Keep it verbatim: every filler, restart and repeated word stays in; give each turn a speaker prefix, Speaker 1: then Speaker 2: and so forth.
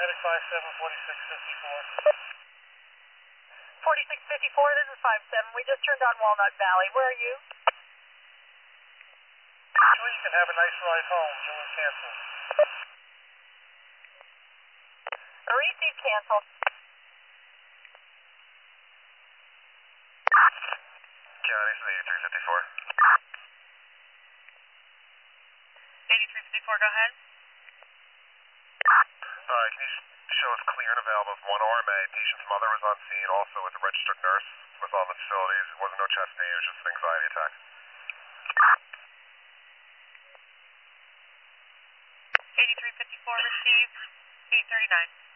Speaker 1: Medic five seven, forty-six fifty-four.
Speaker 2: forty-six fifty-four, this is five seven. We just turned on Walnut Valley. Where are you?
Speaker 1: Actually, you can have a nice ride home. You will cancel.
Speaker 2: A receive cancel.
Speaker 3: County, this is eighty-three fifty-four.
Speaker 2: eighty-three fifty-four, go ahead.
Speaker 3: Alright, can you show us clear and available of one O R M A? Patient's mother was on scene, also with a registered nurse, was on the facilities. It wasn't no chest pain, it was just an anxiety attack.
Speaker 2: eighty-three fifty-four, received, eight thirty-nine.